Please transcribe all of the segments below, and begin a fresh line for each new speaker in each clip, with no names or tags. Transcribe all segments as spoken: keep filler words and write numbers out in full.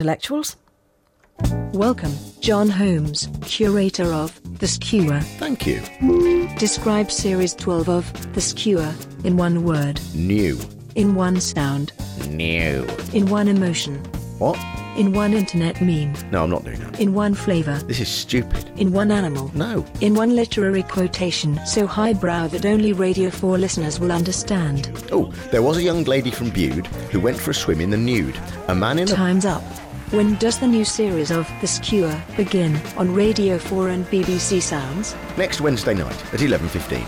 Intellectuals. Welcome, John Holmes, curator of The Skewer.
Thank you.
Describe series twelve of The Skewer in one word.
New.
In one sound.
New.
In one emotion.
What?
In one internet meme.
No, I'm not doing that.
In one flavour.
This is stupid.
In one animal.
No.
In one literary quotation so highbrow that only Radio four listeners will understand.
Oh, there was a young lady from Bude who went for a swim in the nude. A man in a...
Time's up. When does the new series of The Skewer begin on Radio four and B B C Sounds?
Next Wednesday night at eleven fifteen.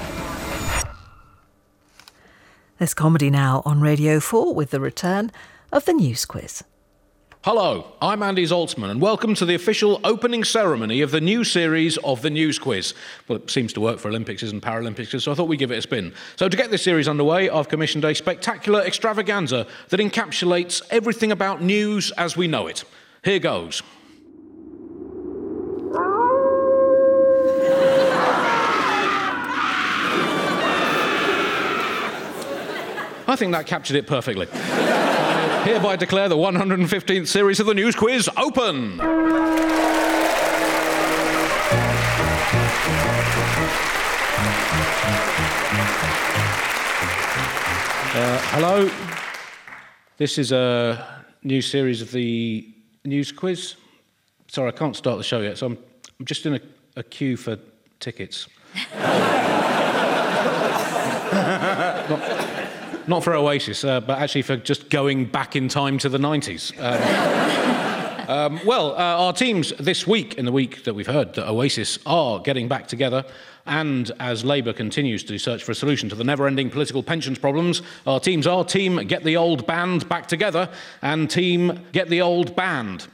There's comedy now on Radio four with the return of the News Quiz.
Hello, I'm Andy Zaltzman and welcome to the official opening ceremony of the new series of the News Quiz. Well, it seems to work for Olympics and Paralympics, so I thought we'd give it a spin. So to get this series underway, I've commissioned a spectacular extravaganza that encapsulates everything about news as we know it. Here goes. I think that captured it perfectly. Hereby declare the one hundred fifteenth series of the News Quiz open. Uh, hello. This is a new series of the News Quiz. Sorry, I can't start the show yet, so I'm, I'm just in a, a queue for tickets. Not, Not for Oasis, uh, but actually for just going back in time to the nineties. Um, um, well, uh, our teams this week, in the week that we've heard that Oasis are getting back together, and as Labour continues to search for a solution to the never-ending political pensions problems, our teams are Team Get the Old Band Back Together and Team Get the Old Band.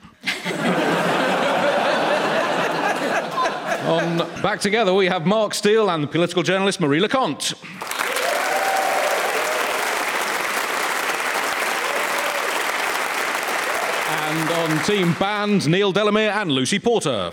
On Back Together, we have Mark Steele and the political journalist Marie Leconte. And on Team Band, Neil Delamere and Lucy Porter. Um,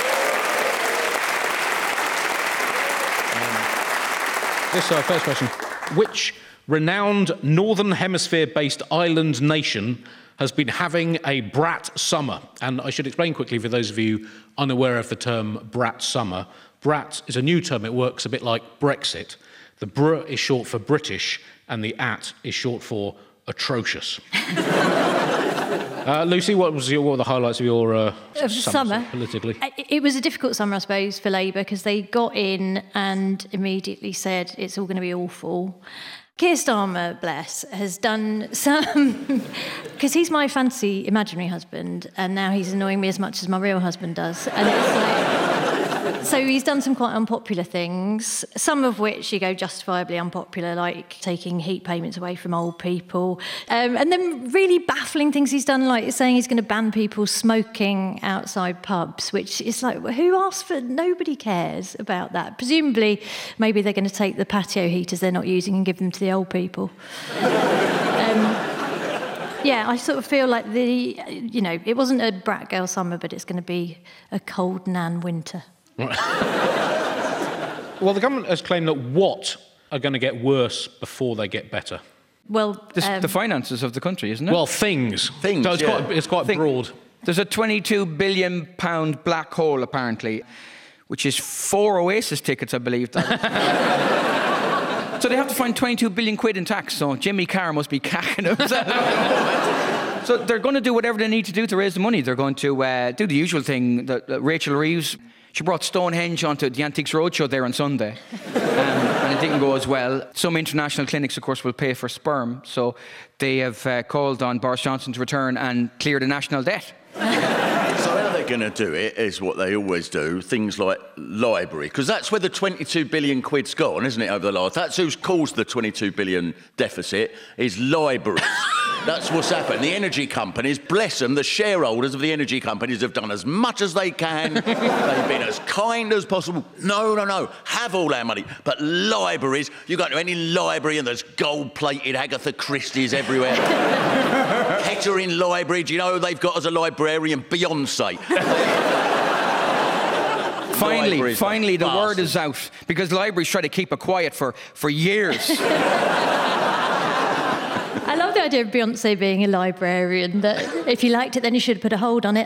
this is our first question. Which renowned Northern Hemisphere-based island nation has been having a brat summer? And I should explain quickly for those of you unaware of the term brat summer. Brat is a new term. It works a bit like Brexit. The br is short for British, and the at is short for atrocious. Uh, Lucy, what was your, what were the highlights of your uh,
of
summer,
summer
politically?
It was a difficult summer, I suppose, for Labour because they got in and immediately said it's all going to be awful. Keir Starmer, bless, has done some... Because he's my fancy imaginary husband, and now he's annoying me as much as my real husband does. And it's like... So he's done some quite unpopular things, some of which you go justifiably unpopular, like taking heat payments away from old people. Um, and then really baffling things he's done, like saying he's going to ban people smoking outside pubs, which is like, who asked for... Nobody cares about that. Presumably, maybe they're going to take the patio heaters they're not using and give them to the old people. um, Yeah, I sort of feel like the, you know, it wasn't a brat girl summer, but it's going to be a cold nan winter.
Well, the government has claimed that what are going to get worse before they get better?
Well,
This,
um,
the finances of the country, isn't it?
Well, things.
Things,
So it's
yeah.
quite, it's quite
Think-
broad.
There's a twenty-two billion pound black hole, apparently, which is four Oasis tickets, I believe. So they have to find twenty-two billion quid in tax, so Jimmy Carr must be cacking himself. So they're going to do whatever they need to do to raise the money. They're going to uh, do the usual thing. That, that Rachel Reeves, she brought Stonehenge onto the Antiques Roadshow there on Sunday, um, and it didn't go as well. Some international clinics, of course, will pay for sperm, so they have uh, called on Boris Johnson to return and clear the national debt.
So how they're going to do it is what they always do, things like library, because that's where the twenty-two billion quid's gone, isn't it, over the last... That's who's caused the twenty-two billion deficit, is libraries. That's what's happened. The energy companies, bless them, the shareholders of the energy companies have done as much as they can. They've been as kind as possible. No, no, no, have all our money. But libraries, you go to any library and there's gold-plated Agatha Christie's everywhere. Kettering Library, do you know who they've got as a librarian? Beyonce.
Finally,
Libraries,
finally, the
bastards.
word is out, because libraries try to keep it quiet for, for years.
I love the idea of Beyonce being a librarian, that if you liked it, then you should put a hold on it.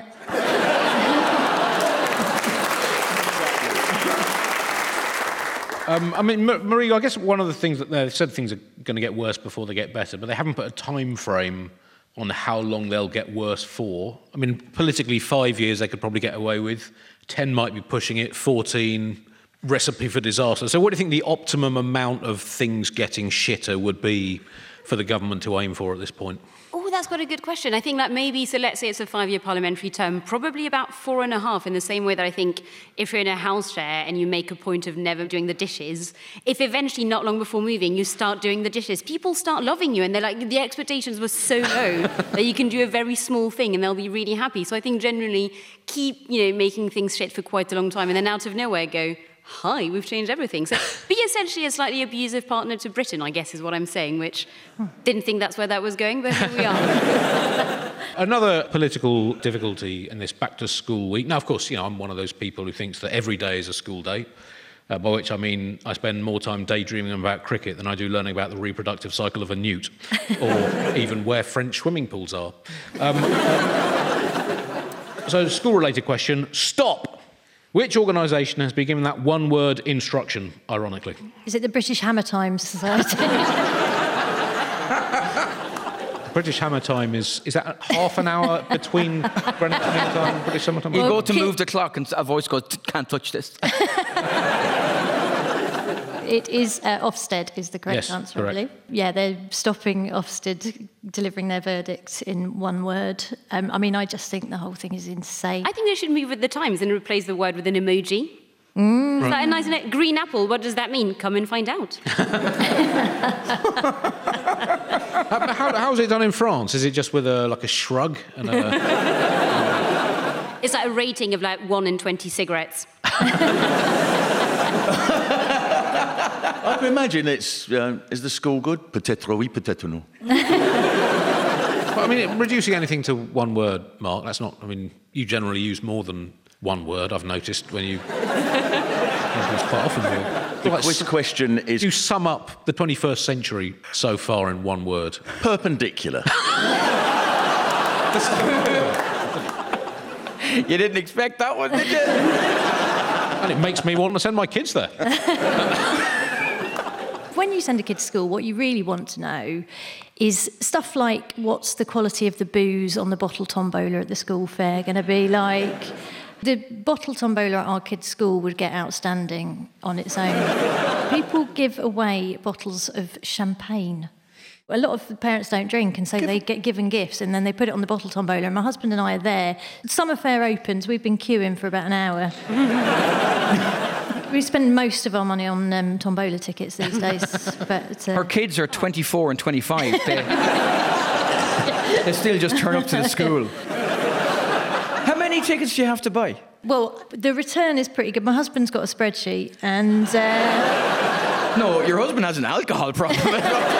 Um, I mean, Marie, I guess one of the things that they've said things are going to get worse before they get better, but they haven't put a time frame on how long they'll get worse for. I mean, politically, five years they could probably get away with. Ten might be pushing it. Fourteen, recipe for disaster. So what do you think the optimum amount of things getting shitter would be for the government to aim for at this point?
Oh, that's got a good question. I think that maybe, so let's say it's a five-year parliamentary term, probably about four and a half, in the same way that I think if you're in a house share and you make a point of never doing the dishes, if eventually, not long before moving, you start doing the dishes, people start loving you, and they're like, the expectations were so low that you can do a very small thing and they'll be really happy. So I think generally keep, you know, making things shit for quite a long time and then out of nowhere go, hi, we've changed everything. So be essentially a slightly abusive partner to Britain, I guess, is what I'm saying, which didn't think that's where that was going, but here we are.
Another political difficulty in this back-to-school week. Now, of course, you know, I'm one of those people who thinks that every day is a school day, uh, by which I mean I spend more time daydreaming about cricket than I do learning about the reproductive cycle of a newt, or even where French swimming pools are. Um, uh, so, school-related question, stop! Which organisation has been given that one-word instruction, ironically?
Is it the British Hammer Time Society?
British Hammer Time is... Is that half an hour between Greenwich Mean Time and British Summer Time?
You
Well,
go to
ki-
move the clock and a voice goes, can't touch this.
It is uh, Ofsted is the correct
Yes,
answer,
correct.
I believe. Yeah, they're stopping Ofsted delivering their verdict in one word. Um, I mean, I just think the whole thing is insane.
I think they should move with the times and replace the word with an emoji. Mm. Is that a nice ne- green apple? What does that mean? Come and find out.
Uh, how, how's it done in France? Is it just with a like a shrug and a...
It's like a rating of like one in twenty cigarettes.
I can imagine it's, uh, is the school good? Peut-être oui, peut-être non.
Well, I mean, reducing anything to one word, Mark, that's not... I mean, you generally use more than one word, I've noticed, when you... quite often.
The
Like,
quiz question is
you sum up the twenty-first century so far in one word.
perpendicular.
You didn't expect that one, did you?
And it makes me want to send my kids there.
When you send a kid to school, what you really want to know is stuff like, what's the quality of the booze on the bottle tombola at the school fair going to be like? The bottle tombola at our kids' school would get outstanding on its own. People give away bottles of champagne. A lot of parents don't drink, and so they get given gifts, and then they put it on the bottle tombola. And my husband and I are there. Summer fair opens. We've been queuing for about an hour. We spend most of our money on um, tombola tickets these days. But uh...
Her kids are twenty-four and twenty-five. They, they still just turn up to the school. How many tickets do you have to buy?
Well, the return is pretty good. My husband's got a spreadsheet, and... Uh...
No, your husband has an alcohol problem.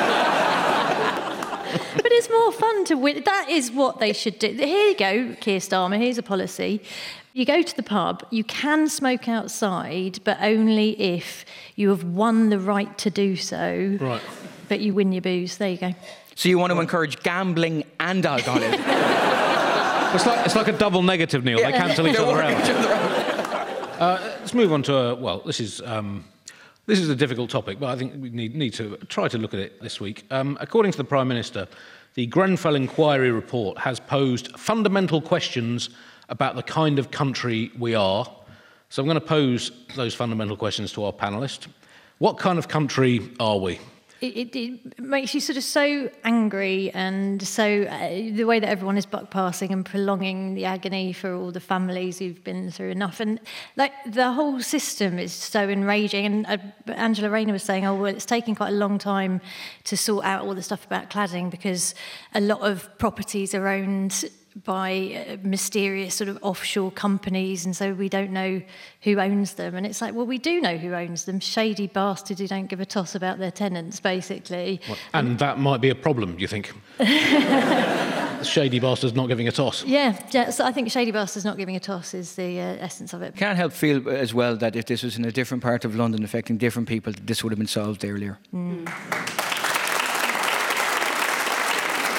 But it's more fun to win. That is what they should do. Here you go, Keir Starmer, here's a policy. You go to the pub, you can smoke outside, but only if you have won the right to do so.
Right.
But you win your booze. There you go.
So you want to encourage gambling and alcoholism?
It's like, it's like a double negative, Neil. They cancel each other out. Uh, let's move on to a... Well, this is... Um, This is a difficult topic, but I think we need, need to try to look at it this week. Um, according to the Prime Minister, the Grenfell Inquiry report has posed fundamental questions about the kind of country we are. So I'm going to pose those fundamental questions to our panellist. What kind of country are we?
It, it, it makes you sort of so angry, and so uh, the way that everyone is buck passing and prolonging the agony for all the families who've been through enough, and like the whole system is so enraging. And uh, Angela Rayner was saying, oh well, it's taking quite a long time to sort out all the stuff about cladding because a lot of properties are owned by uh, mysterious sort of offshore companies, and so we don't know who owns them. And it's like, well, we do know who owns them. Shady bastards who don't give a toss about their tenants, basically.
Well, and that might be a problem, do you think? Shady bastards not giving a toss.
Yeah, yeah, so I think shady bastards not giving a toss is the uh, essence of it.
Can't help feel as well that if this was in a different part of London affecting different people, this would have been solved earlier. Mm.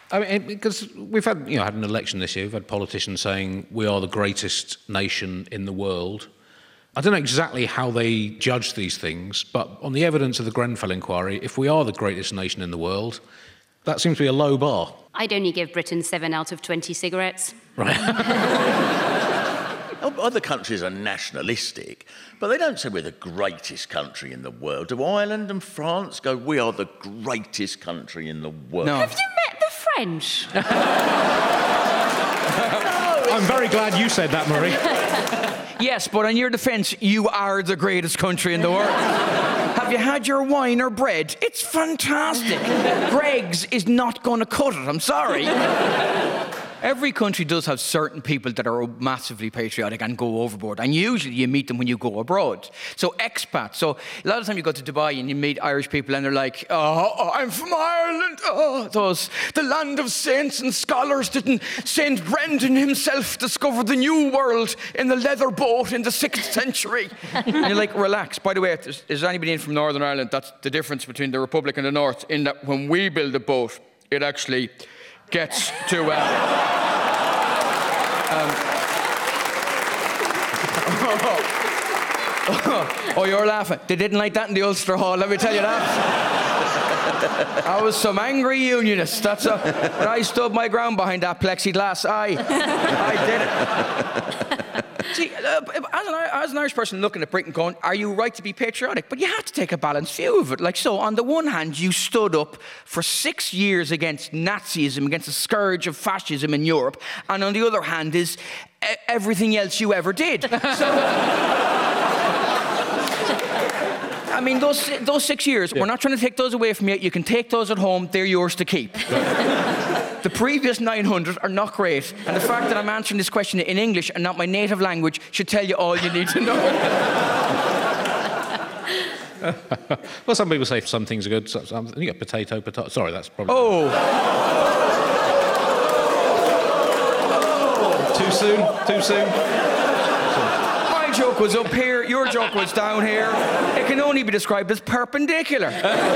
I mean, because we've had, you know, had an election this year. We've had politicians saying we are the greatest nation in the world. I don't know exactly how they judge these things, but on the evidence of the Grenfell inquiry, if we are the greatest nation in the world, that seems to be a low bar.
I'd only give Britain seven out of twenty cigarettes.
Right.
Other countries are nationalistic, but they don't say we're the greatest country in the world. Do Ireland and France go, we are the greatest country in the world?
No.
Have you met the French?
I'm very glad you said that, Murray.
Yes, but on your defence, you are the greatest country in the world. Have you had your wine or bread? It's fantastic. Greggs is not going to cut it, I'm sorry. Every country does have certain people that are massively patriotic and go overboard, and usually you meet them when you go abroad. So expats. So a lot of time you go to Dubai and you meet Irish people and they're like, oh, I'm from Ireland. Oh, those, the land of saints and scholars. Didn't Saint Brendan himself discover the new world in the leather boat in the sixth century? And you're like, relax. By the way, is, is anybody in from Northern Ireland? That's the difference between the Republic and the North, in that when we build a boat, it actually gets to... Uh, um, oh, you're laughing. They didn't like that in the Ulster Hall, let me tell you that. I was some angry unionist. That's a, but I stood my ground behind that plexiglass. I, I did it. See, uh, as, an, as an Irish person looking at Britain going, are you right to be patriotic? But you have to take a balanced view of it. Like, so, on the one hand, you stood up for six years against Nazism, against the scourge of fascism in Europe, and on the other hand is e- everything else you ever did. So, I mean, those, those six years, yeah. We're not trying to take those away from you. You can take those at home. They're yours to keep. The previous nine hundred are not great, and the fact that I'm answering this question in English and not my native language should tell you all you need to know.
Well, some people say some things are good. Some, you get potato, potato. Sorry, that's probably...
Oh!
Too soon? Too soon?
My joke was up here, your joke was down here. It can only be described as perpendicular.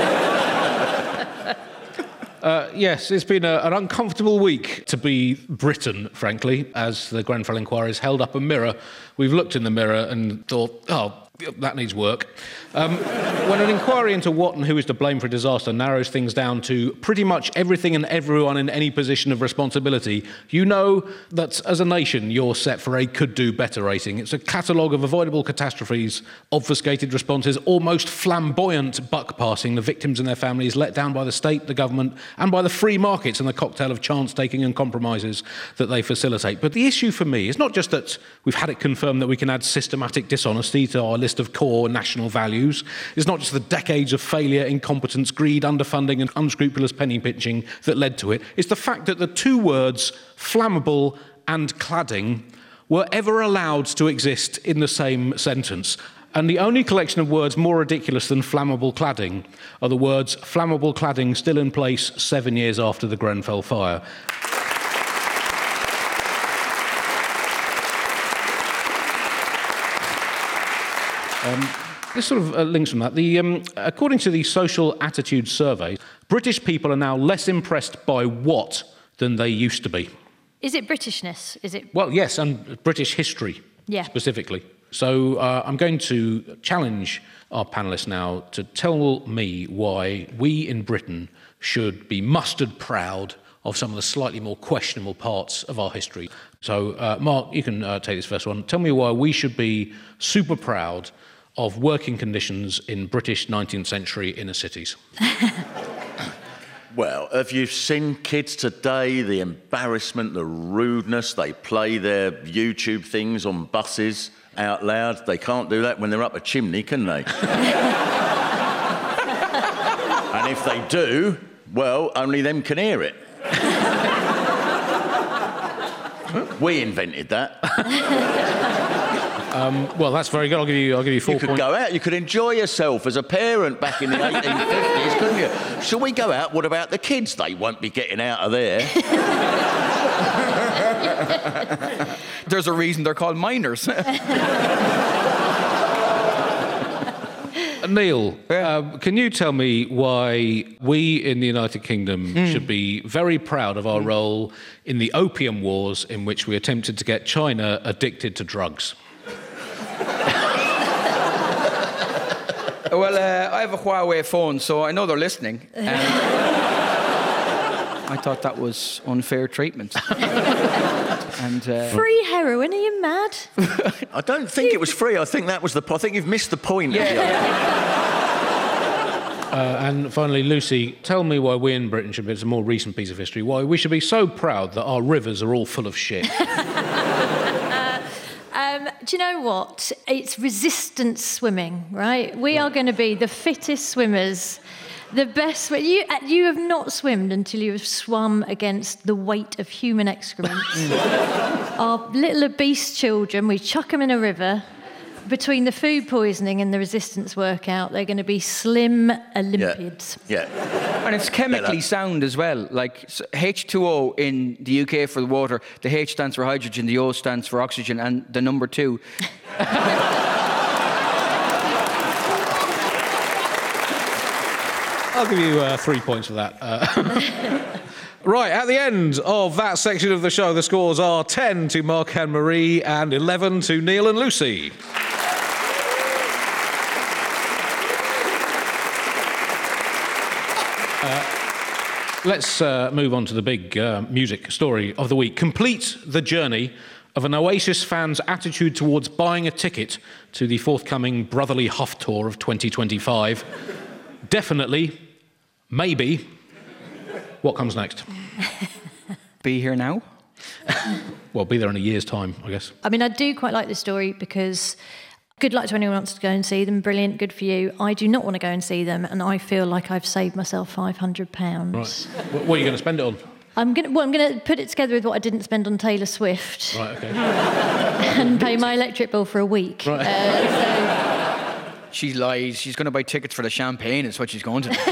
Uh, yes, it's been a, an uncomfortable week to be Britain, frankly, as the Grenfell inquiry has held up a mirror. We've looked in the mirror and thought, oh, that needs work. Um, when an inquiry into what and who is to blame for a disaster narrows things down to pretty much everything and everyone in any position of responsibility, you know that as a nation you're set for a could-do-better rating. It's a catalogue of avoidable catastrophes, obfuscated responses, almost flamboyant buck-passing the victims and their families let down by the state, the government, and by the free markets and the cocktail of chance-taking and compromises that they facilitate. But the issue for me is not just that we've had it confirmed that we can add systematic dishonesty to our list of core national values. It's not just the decades of failure, incompetence, greed, underfunding and unscrupulous penny-pinching that led to it. It's the fact that the two words flammable and cladding were ever allowed to exist in the same sentence. And the only collection of words more ridiculous than flammable cladding are the words flammable cladding still in place seven years after the Grenfell fire. Um, this sort of uh, links from that. The, um, according to the Social Attitude Survey, British people are now less impressed by what than they used to be.
Is it Britishness? Is it?
Well, yes, and British history,
yeah.
specifically. So uh, I'm going to challenge our panellists now to tell me why we in Britain should be mustard proud of some of the slightly more questionable parts of our history. So, uh, Mark, you can uh, take this first one. Tell me why we should be super proud of working conditions in British nineteenth century inner cities.
Well, have you seen kids today, the embarrassment, the rudeness? They play their YouTube things on buses out loud. They can't do that when they're up a chimney, can they? And if they do, well, only them can hear it. We invented that.
Um, well, that's very good. I'll give you. I'll give you four
points. You could
point...
go out. You could enjoy yourself as a parent back in the eighteen fifties, couldn't you? Shall we go out? What about the kids? They won't be getting out of there.
There's a reason they're called minors.
Neil, uh, can you tell me why we in the United Kingdom mm. should be very proud of our mm. role in the opium wars in which we attempted to get China addicted to drugs?
Well, uh, I have a Huawei phone, so I know they're listening. Um, I thought that was unfair treatment. and uh,
Free heroin? Are you mad?
I don't think it was free. I think that was the. I think you've missed the point.
Yeah.
Of the
uh, and finally, Lucy, tell me why we in Britain should be. It's a more recent piece of history. Why we should be so proud that our rivers are all full of shit.
Um, do you know what? It's resistance swimming, right? We are going to be the fittest swimmers, the best. You you have not swummed until you have swum against the weight of human excrement. Our little obese children, we chuck them in a river. Between the food poisoning and the resistance workout, they're going to be slim Olympiads.
Yeah. yeah.
And it's chemically sound as well. Like H two O in the U K for the water, the H stands for hydrogen, the O stands for oxygen, and the number two.
I'll give you uh, three points for that. Uh, right, at the end of that section of the show, the scores are ten to Mark and Marie and eleven to Neil and Lucy. Uh, let's uh, move on to the big uh, music story of the week. Complete the journey of an Oasis fan's attitude towards buying a ticket to the forthcoming Brotherly Huff Tour of twenty twenty-five. Definitely, maybe. What comes next?
Be here now?
Well, be there in a year's time, I guess.
I mean, I do quite like this story because good luck to anyone who wants to go and see them. Brilliant, good for you. I do not want to go and see them, and I feel like I've saved myself five hundred pounds.
Right. What are you going to spend it on?
I'm going to, well, I'm going to put it together with what I didn't spend on Taylor Swift.
Right, OK.
And pay my electric bill for a week.
Right.
Uh, so...
She lies. She's going to buy tickets for the champagne. Is what she's going to do.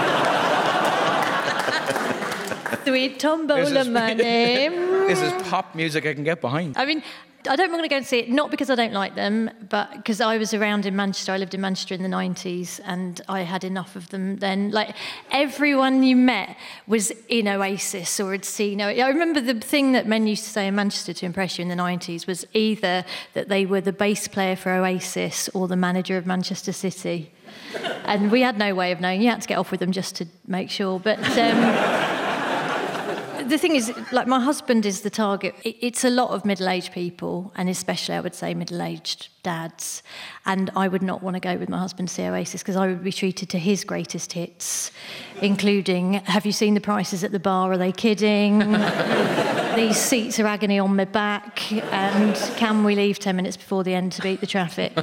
Sweet tombola, my name.
This is pop music I can get behind.
I mean, I don't want to go and see it, not because I don't like them, but because I was around in Manchester. I lived in Manchester in the nineties, and I had enough of them then. Like, everyone you met was in Oasis or had seen Oasis. I remember the thing that men used to say in Manchester to impress you in the nineties was either that they were the bass player for Oasis or the manager of Manchester City. And we had no way of knowing. You had to get off with them just to make sure. But... Um, the thing is, like, my husband is the target. It's a lot of middle-aged people, and especially, I would say, middle-aged dads. And I would not want to go with my husband to see Oasis because I would be treated to his greatest hits, including, have you seen the prices at the bar? Are they kidding? These seats are agony on my back. And can we leave ten minutes before the end to beat the traffic?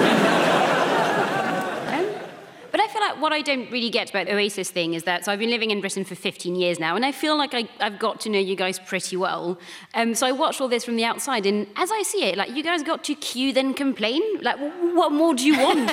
But I feel like what I don't really get about the Oasis thing is that, so I've been living in Britain for fifteen years now, and I feel like I, I've got to know you guys pretty well. Um, so I watched all this from the outside, and as I see it, like, you guys got to queue then complain? Like, w- what more do you want?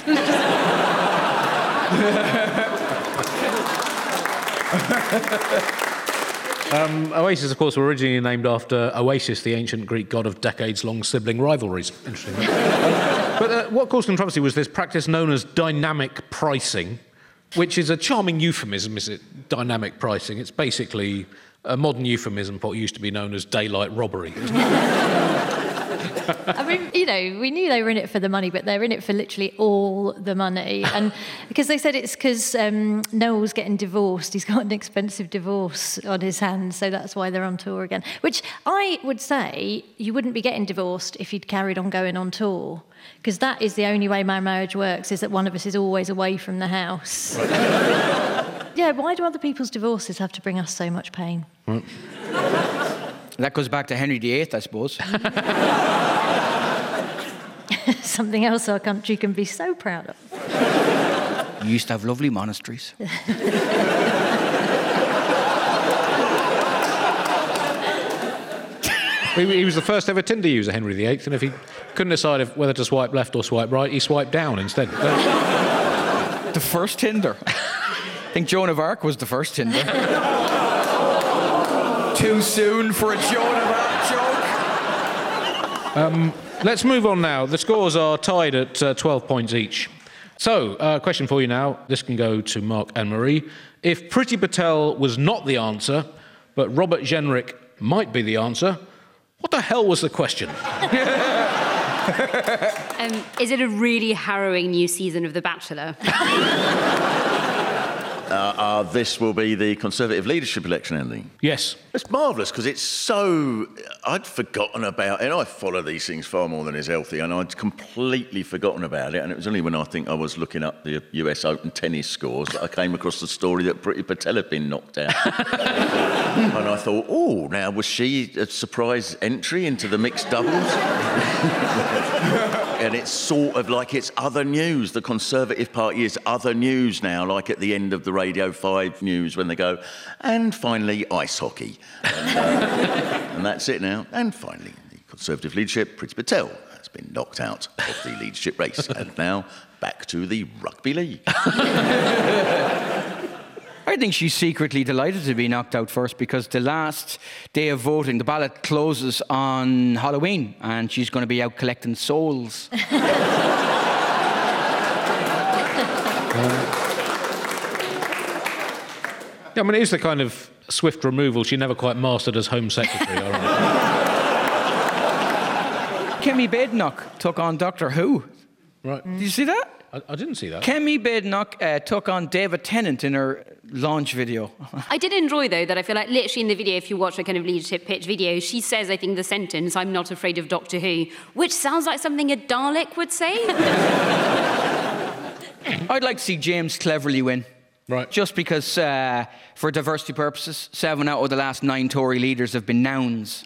um, Oasis, of course, were originally named after Oasis, the ancient Greek god of decades-long sibling rivalries. Interesting. But uh, what caused controversy was this practice known as dynamic pricing, which is a charming euphemism, is it? Dynamic pricing. It's basically a modern euphemism for what used to be known as daylight robbery.
I mean, you know, we knew they were in it for the money, but they're in it for literally all the money. And because they said it's because um, Noel's getting divorced. He's got an expensive divorce on his hands, so that's why they're on tour again. Which I would say you wouldn't be getting divorced if you'd carried on going on tour, because that is the only way my marriage works, is that one of us is always away from the house. Yeah, why do other people's divorces have to bring us so much pain?
Right.
That goes back to Henry the Eighth, I suppose.
Something else our country can be so proud of.
You used to have lovely monasteries.
He was the first ever Tinder user, Henry the Eighth, and if he couldn't decide if whether to swipe left or swipe right, he swiped down instead.
The first Tinder. I think Joan of Arc was the first Tinder. Too soon for a Joan of Arc joke.
Um, let's move on now. The scores are tied at uh, twelve points each. So, uh, question for you now. This can go to Mark and Marie. If Priti Patel was not the answer, but Robert Jenrick might be the answer, what the hell was the question?
um, is it a really harrowing new season of The Bachelor?
Uh, uh, this will be the Conservative leadership election, Andy.
Yes.
It's marvellous because it's so... I'd forgotten about it. I follow these things far more than is healthy, and I'd completely forgotten about it. And it was only when I think I was looking up the U S Open tennis scores that I came across the story that Priti Patel had been knocked out. And I thought, oh, now, was she a surprise entry into the mixed doubles? And it's sort of like it's other news. The Conservative Party is other news now, like at the end of the Radio five news when they go, and finally, ice hockey. And, uh, and that's it now. And finally, the Conservative leadership, Priti Patel, has been knocked out of the leadership race. And now, back to the rugby league.
I think she's secretly delighted to be knocked out first because the last day of voting, the ballot closes on Halloween and she's going to be out collecting souls.
um, yeah, I mean, it is the kind of swift removal she never quite mastered as Home Secretary. All right.
Kemi Badenoch took on Doctor Who.
Right.
Did you see that?
I, I didn't see that.
Kemi Badenoch uh, took on David Tennant in her launch video.
I did enjoy, though, that I feel like literally in the video, if you watch a kind of leadership pitch video, she says, I think, the sentence, I'm not afraid of Doctor Who, which sounds like something a Dalek would say.
I'd like to see James Cleverly win.
Right.
Just because, uh, for diversity purposes, seven out of the last nine Tory leaders have been nouns.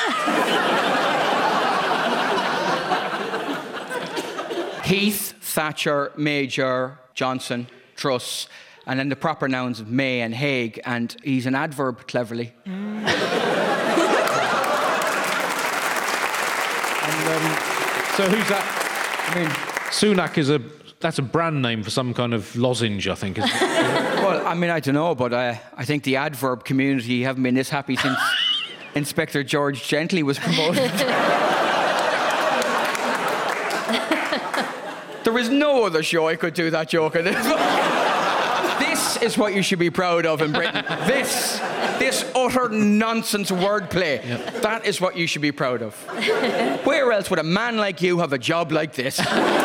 Heath, Thatcher, Major, Johnson, Truss, and then the proper nouns of May and Haig, and he's an adverb, Cleverly. Mm.
and, um, so who's that? I mean, Sunak is a... That's a brand name for some kind of lozenge, I think, isn't it?
Well, I mean, I don't know, but uh, I think the adverb community haven't been this happy since Inspector George Gently was promoted. There is no other show I could do that joke in. This is what you should be proud of in Britain. This, this utter nonsense wordplay. Yep. That is what you should be proud of. Where else would a man like you have a job like this?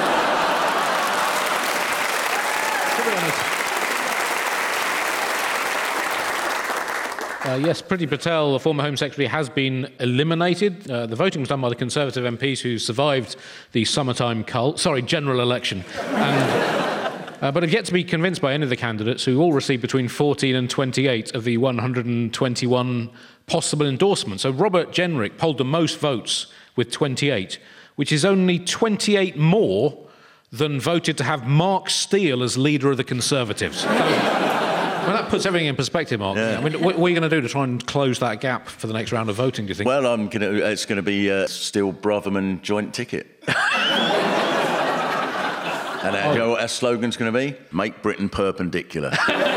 Uh, yes, Priti Patel, the former Home Secretary, has been eliminated. Uh, the voting was done by the Conservative M Ps who survived the summertime cull, sorry, general election, and, uh, but have yet to be convinced by any of the candidates, who all received between fourteen and twenty-eight of the one hundred twenty-one possible endorsements. So Robert Jenrick polled the most votes with twenty-eight, which is only twenty-eight more than voted to have Mark Steele as leader of the Conservatives. So, well, that puts everything in perspective, Mark. Yeah. I mean, what, what are you going to do to try and close that gap for the next round of voting, do you think?
Well, I'm gonna, it's going to be uh, Steele Braverman joint ticket. And our, oh. you know what our slogan's going to be? Make Britain perpendicular.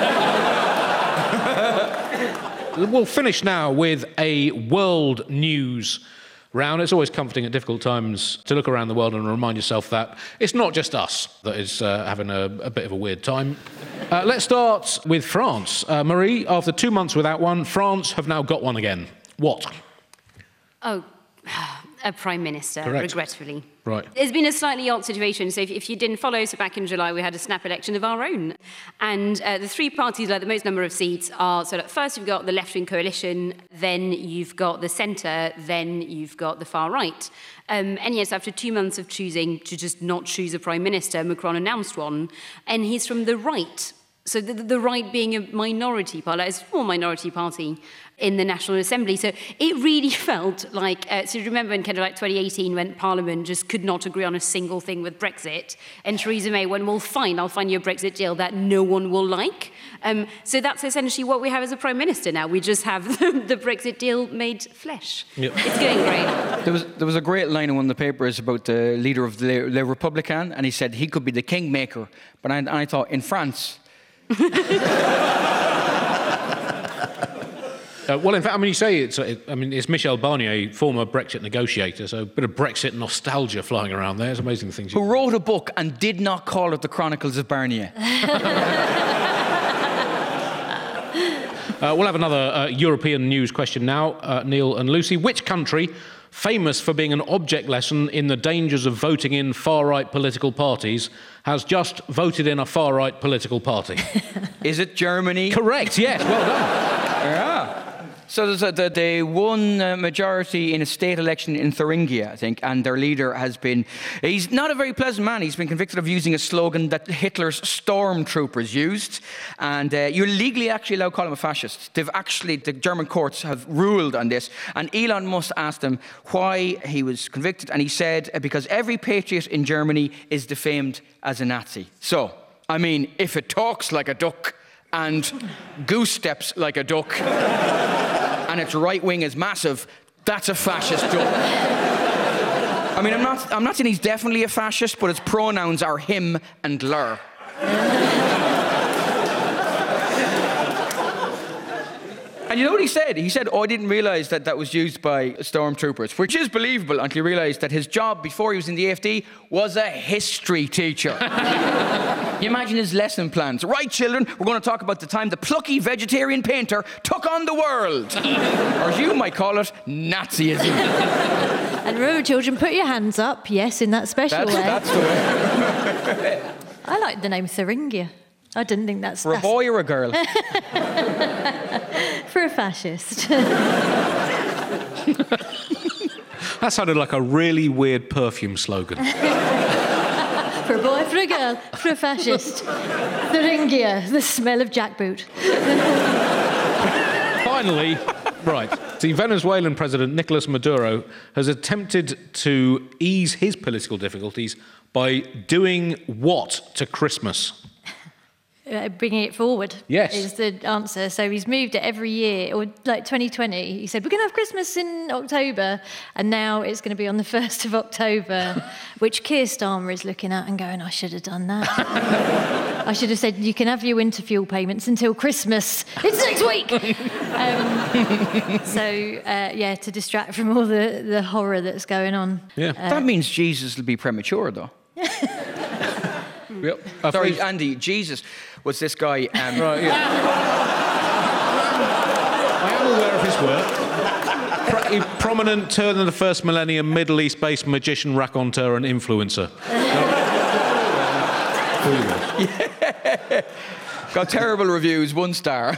We'll finish now with a world news round. It's always comforting at difficult times to look around the world and remind yourself that it's not just us that is uh, having a, a bit of a weird time. Uh, let's start with France. Uh, Marie, after two months without one, France have now got one again. What?
Oh, a prime minister,
Correct.
regretfully.
Right.
It's been a slightly odd situation. So if, if you didn't follow, so back in July, we had a snap election of our own. And uh, the three parties that have the most number of seats are, so like, first you've got the left-wing coalition, then you've got the centre, then you've got the far right. Um, and yes, after two months of choosing to just not choose a prime minister, Macron announced one, and he's from the right. So the, the right being a minority party, like a small minority party in the National Assembly. So it really felt like, uh, so you remember in kind of like twenty eighteen when Parliament just could not agree on a single thing with Brexit, and Theresa May went, well, fine, I'll find you a Brexit deal that no one will like. Um, so that's essentially what we have as a Prime Minister now. We just have the, the Brexit deal made flesh. Yep. It's going great.
There was, there was a great line in one of the papers about the leader of the Le Republican, and he said he could be the kingmaker. But I, I thought, in France...
Uh, well, in fact, I mean, you say it's. It, I mean, it's Michel Barnier, former Brexit negotiator, so a bit of Brexit nostalgia flying around there. It's amazing things.
Who wrote a book and did not call it The Chronicles of Barnier.
uh, we'll have another uh, European news question now, uh, Neil and Lucy. Which country, famous for being an object lesson in the dangers of voting in far-right political parties, has just voted in a far-right political party?
Is it Germany?
Correct, yes, well done.
Yeah. So there's a, the, they won a majority in a state election in Thuringia, I think, and their leader has been... He's not a very pleasant man. He's been convicted of using a slogan that Hitler's stormtroopers used, and uh, you're legally actually allowed to call him a fascist. They've actually, the German courts have ruled on this, and Elon Musk asked him why he was convicted, and he said, because every patriot in Germany is defamed as a Nazi. So, I mean, if it talks like a duck and goose steps like a duck, and its right wing is massive, that's a fascist duck. I mean, I'm not, I'm not saying he's definitely a fascist, but his pronouns are him and lur. And you know what he said? He said, oh, I didn't realise that that was used by stormtroopers, which is believable until you realise that his job before he was in the A F D was a history teacher. You imagine his lesson plans. Right, children, we're going to talk about the time the plucky vegetarian painter took on the world. Or as you might call it, Nazism.
And remember, children, put your hands up, yes, in that special
That's,
way.
that's the way.
I like the name Thuringia. I didn't think that's...
For a
that's...
boy or a girl?
For a fascist.
That sounded like a really weird perfume slogan.
For a boy, for a girl, for a fascist. Thuringia, the smell of jackboot.
Finally, right, the Venezuelan president, Nicolas Maduro, has attempted to ease his political difficulties by doing what to Christmas?
Uh, bringing it forward,
yes,
is the answer. So he's moved it every year, or like twenty twenty, he said, we're going to have Christmas in October, and now it's going to be on the first of October, which Keir Starmer is looking at and going, I should have done that. I should have said, you can have your winter fuel payments until Christmas. It's next week! um, so, uh, yeah, to distract from all the, the horror that's going on.
Yeah.
Uh,
that means Jesus will be premature, though.
Yep. Uh,
Sorry,
please.
Andy, Jesus was this guy... Um,
right, yeah. I am aware of his work. Pro- a prominent turn of the first millennium Middle East-based magician, raconteur and influencer.
Yeah. Got terrible reviews, one star.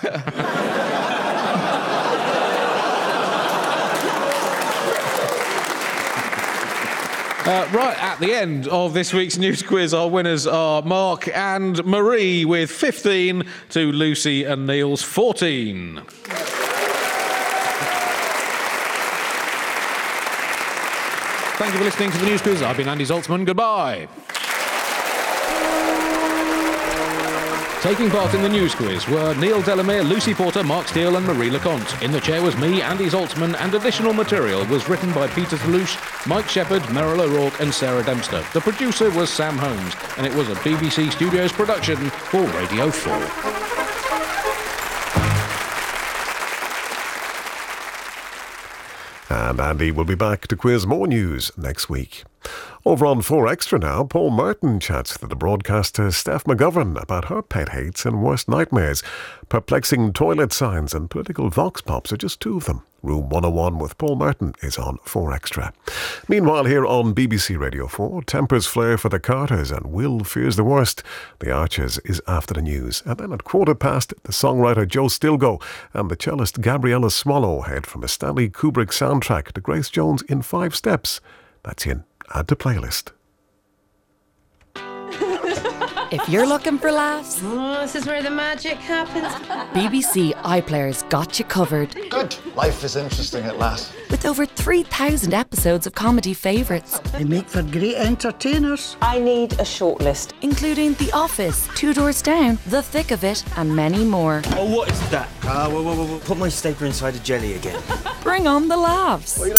Uh, right, at the end of this week's news quiz, our winners are Mark and Marie with fifteen to Lucy and Neil's fourteen. Thank you for listening to the news quiz. I've been Andy Zaltzman. Goodbye. Taking part in the news quiz were Neil Delamere, Lucy Porter, Mark Steele and Marie Leconte. In the chair was me, Andy Zaltzman, and additional material was written by Peter Toulouche, Mike Shepherd, Merrill O'Rourke and Sarah Dempster. The producer was Sam Holmes, and it was a B B C Studios production for Radio four.
And Andy will be back to quiz more news next week. Over on four Extra now, Paul Martin chats to the broadcaster Steph McGovern about her pet hates and worst nightmares. Perplexing toilet signs and political vox pops are just two of them. Room one oh one with Paul Martin is on four Extra. Meanwhile, here on B B C Radio four, tempers flare for the Carters and Will fears the worst. The Archers is after the news. And then at quarter past, the songwriter Joe Stilgoe and the cellist Gabriella Swallow head from a Stanley Kubrick soundtrack to Grace Jones in Five Steps. That's in Add to Playlist.
If you're looking for laughs,
oh, this is where the magic happens.
B B C iPlayer's got you covered.
Good. Life is interesting at last.
With over three thousand episodes of comedy favourites.
They make for great entertainers.
I need a shortlist.
Including The Office, Two Doors Down, The Thick of It, and many more.
Oh, what is that? Ah, uh, whoa, whoa, whoa, put my stapler inside a jelly again.
Bring on the laughs.
What are you